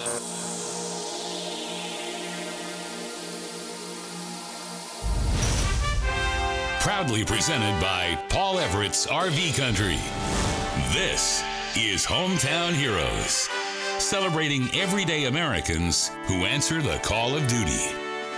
Proudly presented by Paul Everett's RV Country. This is Hometown Heroes, celebrating everyday Americans who answer the call of duty.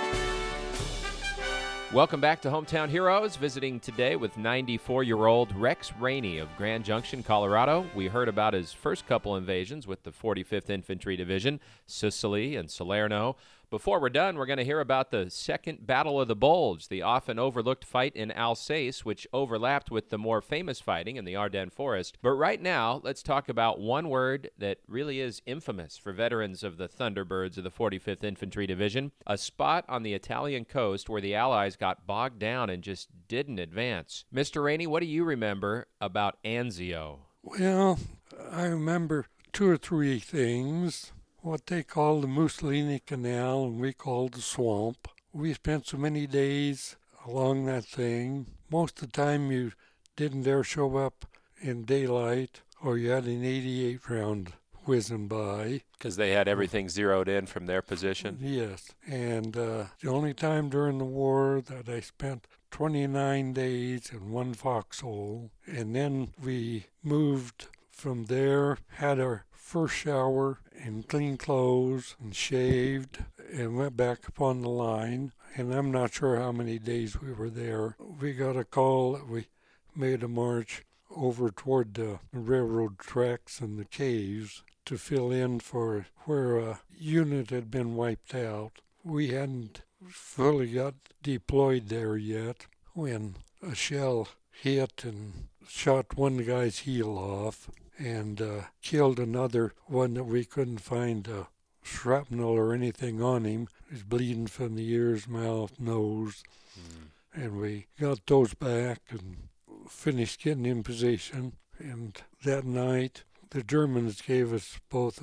Welcome back to Hometown Heroes, visiting today with 94-year-old Rex Rainey of Grand Junction, Colorado. We heard about his first couple invasions with the 45th Infantry Division, Sicily and Salerno. Before we're done, we're going to hear about the Second Battle of the Bulge, the often overlooked fight in Alsace, which overlapped with the more famous fighting in the Ardennes Forest. But right now, let's talk about one word that really is infamous for veterans of the Thunderbirds of the 45th Infantry Division, a spot on the Italian coast where the Allies got bogged down and just didn't advance. Mr. Rainey, what do you remember about Anzio? Well, I remember two or three things. What they call the Mussolini Canal, and we call the swamp. We spent so many days along that thing. Most of the time you didn't dare show up in daylight, or you had an 88 round whizzing by. Because they had everything zeroed in from their position? Yes, and the only time during the war that I spent 29 days in one foxhole, and then we moved from there, had our first shower and clean clothes and shaved and went back up on the line. And I'm not sure how many days we were there. We got a call that we made a march over toward the railroad tracks and the caves to fill in for where a unit had been wiped out. We hadn't fully got deployed there yet when a shell hit and shot one guy's heel off and killed another one that we couldn't find shrapnel or anything on him. He was bleeding from the ears, mouth, nose. And we got those back and finished getting in position. And that night, the Germans gave us both,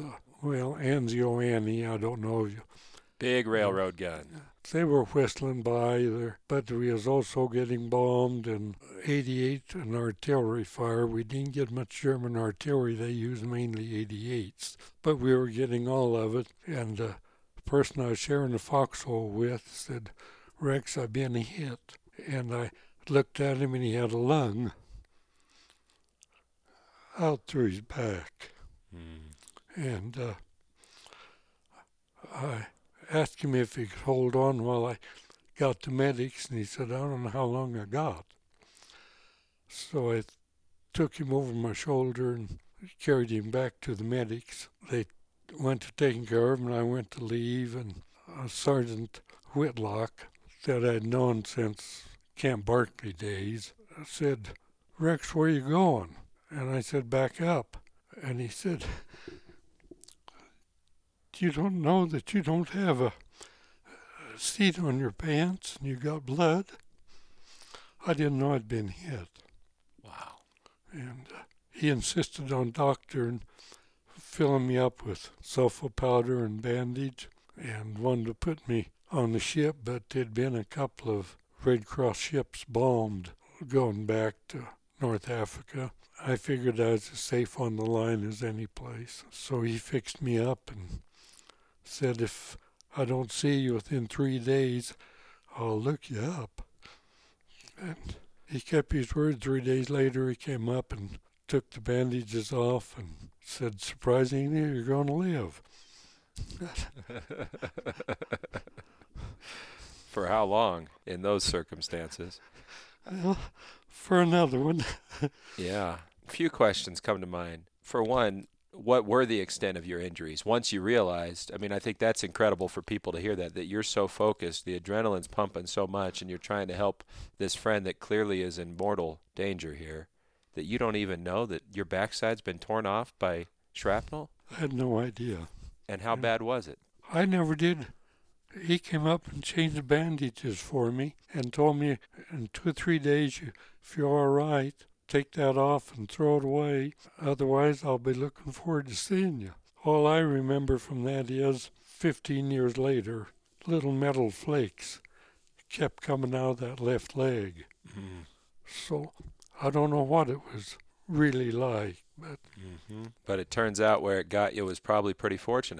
Anzio Annie, I don't know. Big railroad gun. They were whistling by there, but we was also getting bombed and 88 and artillery fire. We didn't get much German artillery. They used mainly 88s, but we were getting all of it. And the person I was sharing the foxhole with said, "Rex, I've been hit." And I looked at him and he had a lung out through his back. And I asked him if he could hold on while I got the medics, and he said, "I don't know how long I got." So I took him over my shoulder and carried him back to the medics. They went to taking care of him, and I went to leave, and Sergeant Whitlock, that I'd known since Camp Barkley days, said, "Rex, where you going?" And I said, "Back up." And he said, "You don't know that you don't have a seat on your pants and you got blood?" I didn't know I'd been hit. Wow. And he insisted on doctor filling me up with sulfa powder and bandage and wanted to put me on the ship, but there'd been a couple of Red Cross ships bombed going back to North Africa. I figured I was as safe on the line as any place. So he fixed me up and said, "If I don't see you within 3 days, I'll look you up." And he kept his word. 3 days later, he came up and took the bandages off and said, "Surprisingly, you're going to live." For how long in those circumstances? Well, for another one. Yeah. A few questions come to mind. For one, what were the extent of your injuries? Once you realized, I think that's incredible for people to hear that you're so focused, the adrenaline's pumping so much, and you're trying to help this friend that clearly is in mortal danger here, that you don't even know that your backside's been torn off by shrapnel? I had no idea. And how bad was it? I never did. He came up and changed the bandages for me and told me in 2 or 3 days, if you're all right, take that off and throw it away. Otherwise, I'll be looking forward to seeing you. All I remember from that is 15 years later, little metal flakes kept coming out of that left leg. So I don't know what it was really like. But But it turns out where it got you was probably pretty fortunate.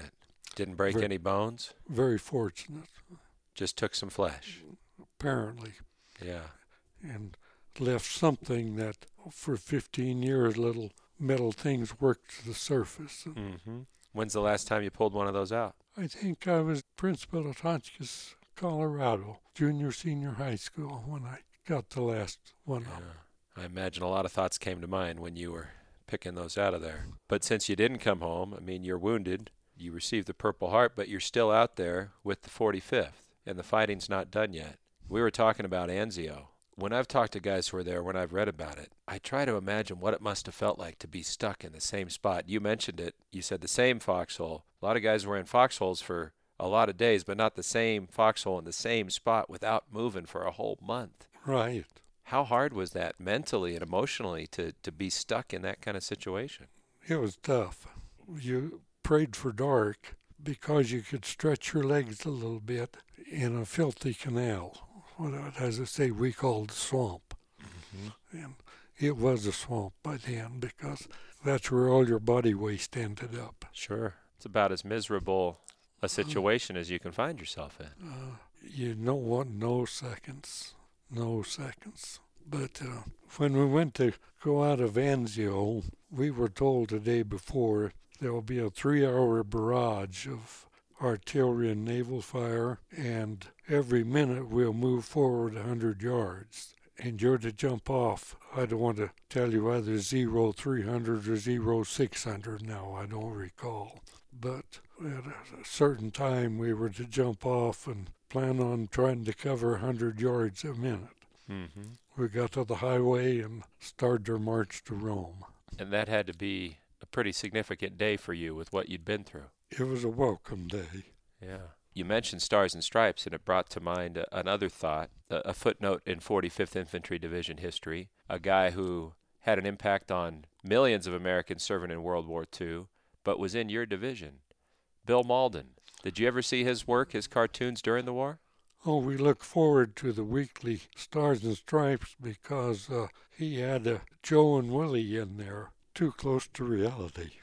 Didn't break any bones? Very fortunate. Just took some flesh. Apparently. Yeah. And left something that for 15 years little metal things worked to the surface. Mm-hmm. When's the last time you pulled one of those out? I think I was principal at Hotchkiss, Colorado, senior high school, when I got the last one out. I imagine a lot of thoughts came to mind when you were picking those out of there. But since you didn't come home, I mean, you're wounded, you received the Purple Heart, but you're still out there with the 45th, and the fighting's not done yet. We were talking about Anzio. When I've talked to guys who are there, when I've read about it, I try to imagine what it must have felt like to be stuck in the same spot. You mentioned it. You said the same foxhole. A lot of guys were in foxholes for a lot of days, but not the same foxhole in the same spot without moving for a whole month. Right. How hard was that mentally and emotionally to be stuck in that kind of situation? It was tough. You prayed for dark because you could stretch your legs a little bit in a filthy canal. What, as I say, we called the swamp. Mm-hmm. And it was a swamp by then because that's where all your body waste ended up. Sure. It's about as miserable a situation as you can find yourself in. You don't want no seconds. But when we went to go out of Anzio, we were told the day before there will be a 3-hour barrage of artillery and naval fire, and every minute we'll move forward 100 yards. And you're to jump off. I don't want to tell you either 0300 or 0600 now, I don't recall. But at a certain time we were to jump off and plan on trying to cover 100 yards a minute. Mm-hmm. We got to the highway and started our march to Rome. And that had to be a pretty significant day for you with what you'd been through. It was a welcome day. Yeah. You mentioned Stars and Stripes, and it brought to mind another thought, a footnote in 45th Infantry Division history, a guy who had an impact on millions of Americans serving in World War II, but was in your division, Bill Mauldin. Did you ever see his work, his cartoons during the war? Oh, we look forward to the weekly Stars and Stripes because he had Joe and Willie in there, too close to reality.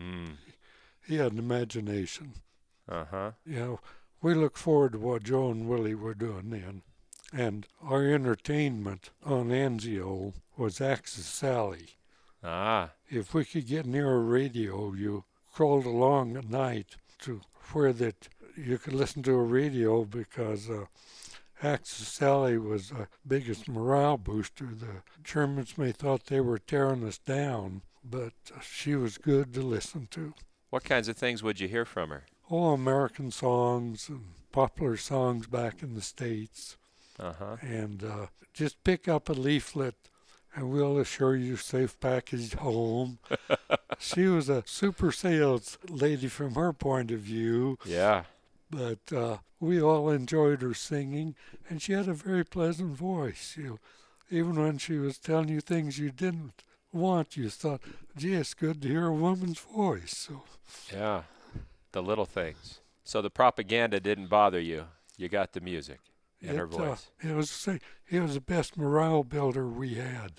He had an imagination. Uh-huh. You know, we look forward to what Joe and Willie were doing then. And our entertainment on Anzio was Axis Sally. Ah. If we could get near a radio, you crawled along at night to where that you could listen to a radio because Axis Sally was the biggest morale booster. The Germans may thought they were tearing us down, but she was good to listen to. What kinds of things would you hear from her? Oh, American songs and popular songs back in the States. Uh-huh. And just pick up a leaflet and we'll assure you safe passage home. She was a super sales lady from her point of view. Yeah. But we all enjoyed her singing, and she had a very pleasant voice. Even when she was telling you things you didn't want, you thought, gee, it's good to hear a woman's voice. So. Yeah, the little things. So the propaganda didn't bother you. You got the music and her voice. It was the best morale builder we had.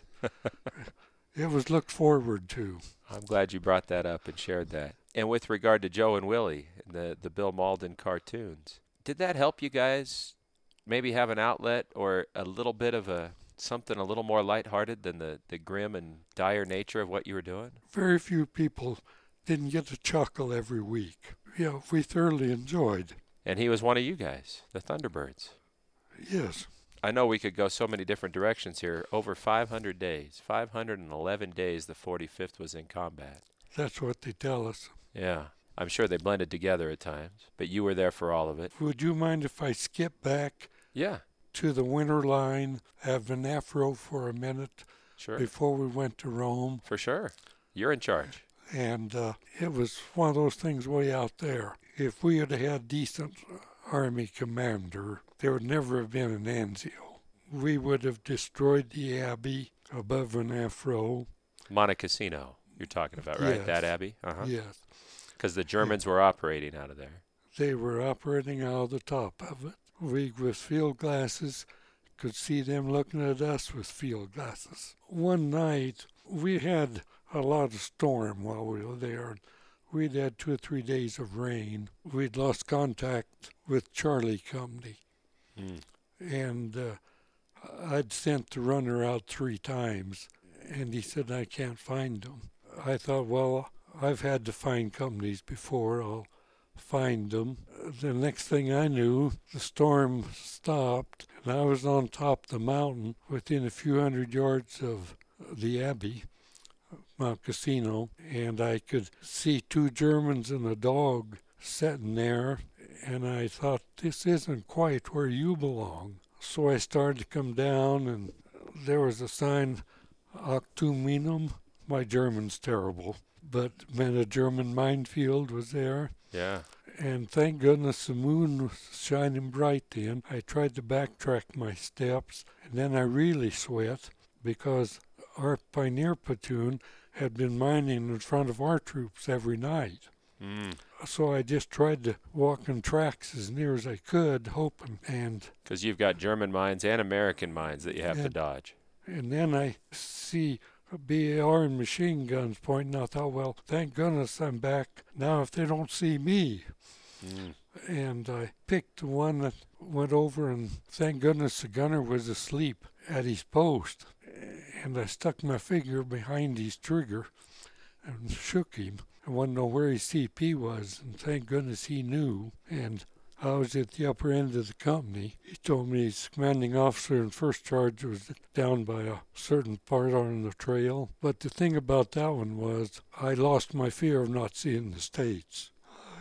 It was looked forward to. I'm glad you brought that up and shared that. And with regard to Joe and Willie, the Bill Mauldin cartoons, did that help you guys maybe have an outlet or a little bit of something a little more lighthearted than the grim and dire nature of what you were doing? Very few people didn't get to chuckle every week. Yeah, we thoroughly enjoyed. And he was one of you guys, the Thunderbirds. Yes. I know we could go so many different directions here. Over 500 days, 511 days the 45th was in combat. That's what they tell us. Yeah. I'm sure they blended together at times, but you were there for all of it. Would you mind if I skip back to the winter line, have an afro for a minute before we went to Rome? For sure. You're in charge. And it was one of those things way out there. If we had had decent Army commander, there would never have been an Anzio. We would have destroyed the abbey above an afro. Monte Cassino, you're talking about, right? Yes. That abbey? Uh-huh. Yes. Because the Germans were operating out of there. They were operating out of the top of it. We, with field glasses, could see them looking at us with field glasses. One night, we had a lot of storm while we were there. we'd had 2 or 3 days of rain. We'd lost contact with Charlie Company. And I'd sent the runner out 3 times, and he said, I can't find them. I thought, well, I've had to find companies before. I'll find them. The next thing I knew, the storm stopped, and I was on top of the mountain within a few hundred yards of the Abbey, Mount Cassino, and I could see 2 Germans and a dog sitting there, and I thought, this isn't quite where you belong. So I started to come down, and there was a sign, Achtung Minum. My German's terrible, but meant a German minefield was there. Yeah. And thank goodness the moon was shining bright then. I tried to backtrack my steps, and then I really sweat because our pioneer platoon had been mining in front of our troops every night. So I just tried to walk in tracks as near as I could, hoping. And because you've got German mines and American mines that you have to dodge. And then I see BAR and machine guns pointing. I thought, well, thank goodness I'm back now if they don't see me. And I picked the one that went over, and thank goodness the gunner was asleep at his post. And I stuck my finger behind his trigger and shook him. I wanted to know where his CP was, and thank goodness he knew. And I was at the upper end of the company. He told me his commanding officer in first charge was down by a certain part on the trail. But the thing about that one was I lost my fear of not seeing the States.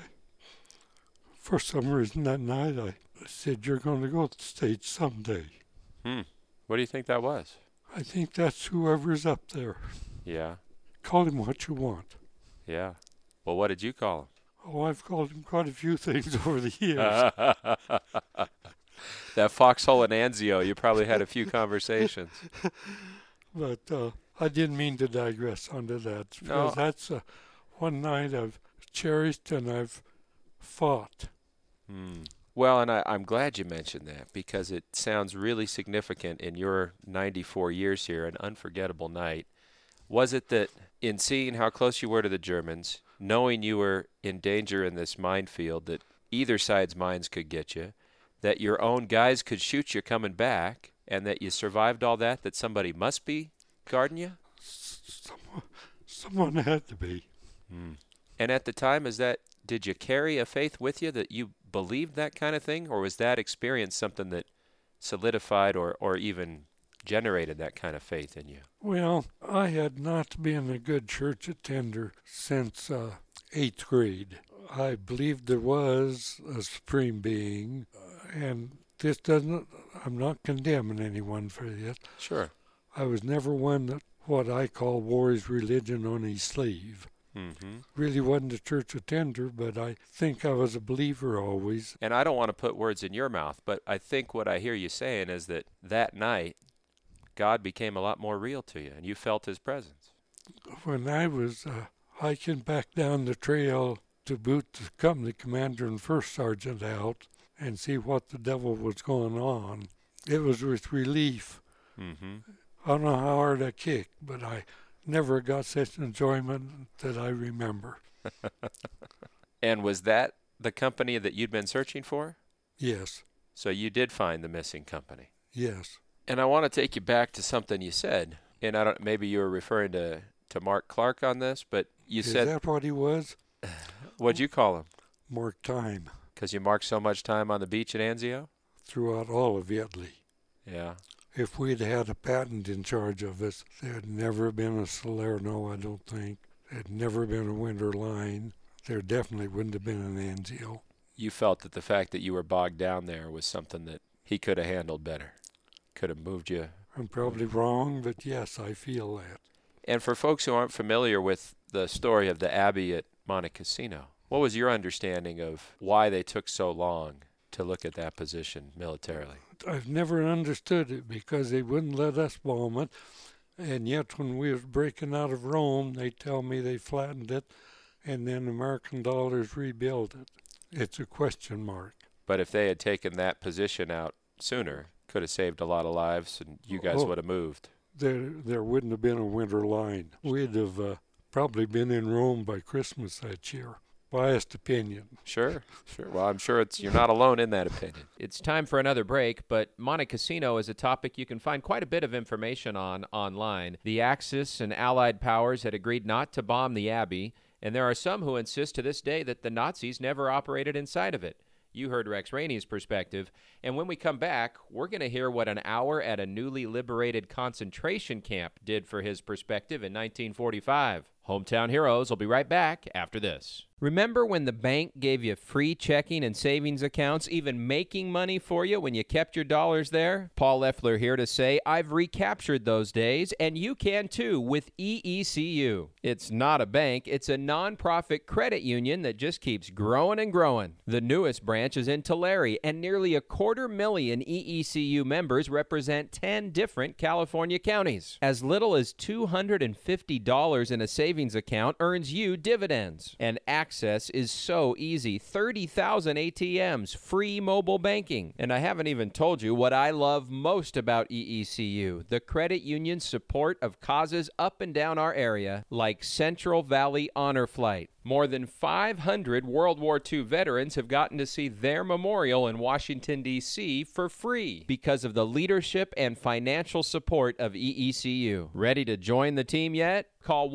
For some reason that night I said, you're going to go to the States someday. What do you think that was? I think that's whoever's up there. Yeah. Call him what you want. Yeah. Well, what did you call him? Oh, I've called him quite a few things over the years. That foxhole in Anzio, you probably had a few conversations. But I didn't mean to digress onto that, because that's one night I've cherished and I've fought. Well, and I'm glad you mentioned that, because it sounds really significant in your 94 years here, an unforgettable night. Was it that in seeing how close you were to the Germans, knowing you were in danger in this minefield, that either side's mines could get you, that your own guys could shoot you coming back, and that you survived all that, that somebody must be guarding you? Someone had to be. And at the time, did you carry a faith with you that you believed that kind of thing, or was that experience something that solidified or even generated that kind of faith in you? Well, I had not been a good church attender since 8th grade. I believed there was a supreme being, and I'm not condemning anyone for this. Sure. I was never one that what I call wore his religion on his sleeve. Really wasn't a church attender, but I think I was a believer always. And I don't want to put words in your mouth, but I think what I hear you saying is that night, God became a lot more real to you, and you felt his presence. When I was hiking back down the trail to boot the company commander and first sergeant out and see what the devil was going on, it was with relief. I don't know how hard I kicked, but I never got such enjoyment that I remember. And was that the company that you'd been searching for? Yes. So you did find the missing company? Yes. And I want to take you back to something you said, and maybe you were referring to Mark Clark on this, but you said... Is that what he was? What'd you call him? Mark Time. Because you marked so much time on the beach at Anzio? Throughout all of Italy. Yeah. If we'd had a patent in charge of us, there'd never been a Salerno, I don't think. There'd never been a winter line. There definitely wouldn't have been an Anzio. You felt that the fact that you were bogged down there was something that he could have handled better, could have moved you. I'm probably wrong, but yes, I feel that. And for folks who aren't familiar with the story of the Abbey at Monte Cassino, what was your understanding of why they took so long to look at that position militarily? I've never understood it because they wouldn't let us bomb it. And yet when we was breaking out of Rome, they tell me they flattened it and then American dollars rebuilt it. It's a question mark. But if they had taken that position out sooner, could have saved a lot of lives and you guys would have moved. There wouldn't have been a winter line. We'd have probably been in Rome by Christmas that year. Biased opinion. Sure. Well, I'm sure you're not alone in that opinion. It's time for another break, but Monte Cassino is a topic you can find quite a bit of information on online. The Axis and Allied powers had agreed not to bomb the Abbey, and there are some who insist to this day that the Nazis never operated inside of it. You heard Rex Rainey's perspective, and when we come back, we're going to hear what an hour at a newly liberated concentration camp did for his perspective in 1945. Hometown Heroes will be right back after this. Remember when the bank gave you free checking and savings accounts, even making money for you when you kept your dollars there? Paul Leffler here to say I've recaptured those days, and you can too with EECU. It's not a bank, it's a nonprofit credit union that just keeps growing and growing. The newest branch is in Tulare, and nearly 250,000 EECU members represent 10 different California counties. As little as $250 in a savings account earns you dividends. And access is so easy. 30,000 ATMs, free mobile banking. And I haven't even told you what I love most about EECU, the credit union's support of causes up and down our area, like Central Valley Honor Flight. More than 500 World War II veterans have gotten to see their memorial in Washington, D.C. for free because of the leadership and financial support of EECU. Ready to join the team yet? Call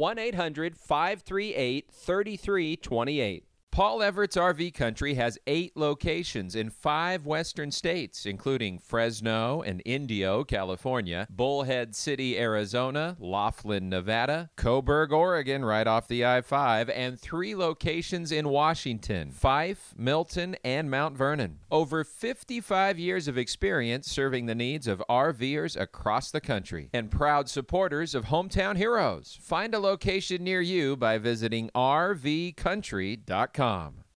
1-800-538-3328. Paul Everett's RV Country has 8 locations in 5 western states, including Fresno and Indio, California, Bullhead City, Arizona, Laughlin, Nevada, Coburg, Oregon, right off the I-5, and 3 locations in Washington, Fife, Milton, and Mount Vernon. Over 55 years of experience serving the needs of RVers across the country, and proud supporters of Hometown Heroes. Find a location near you by visiting rvcountry.com.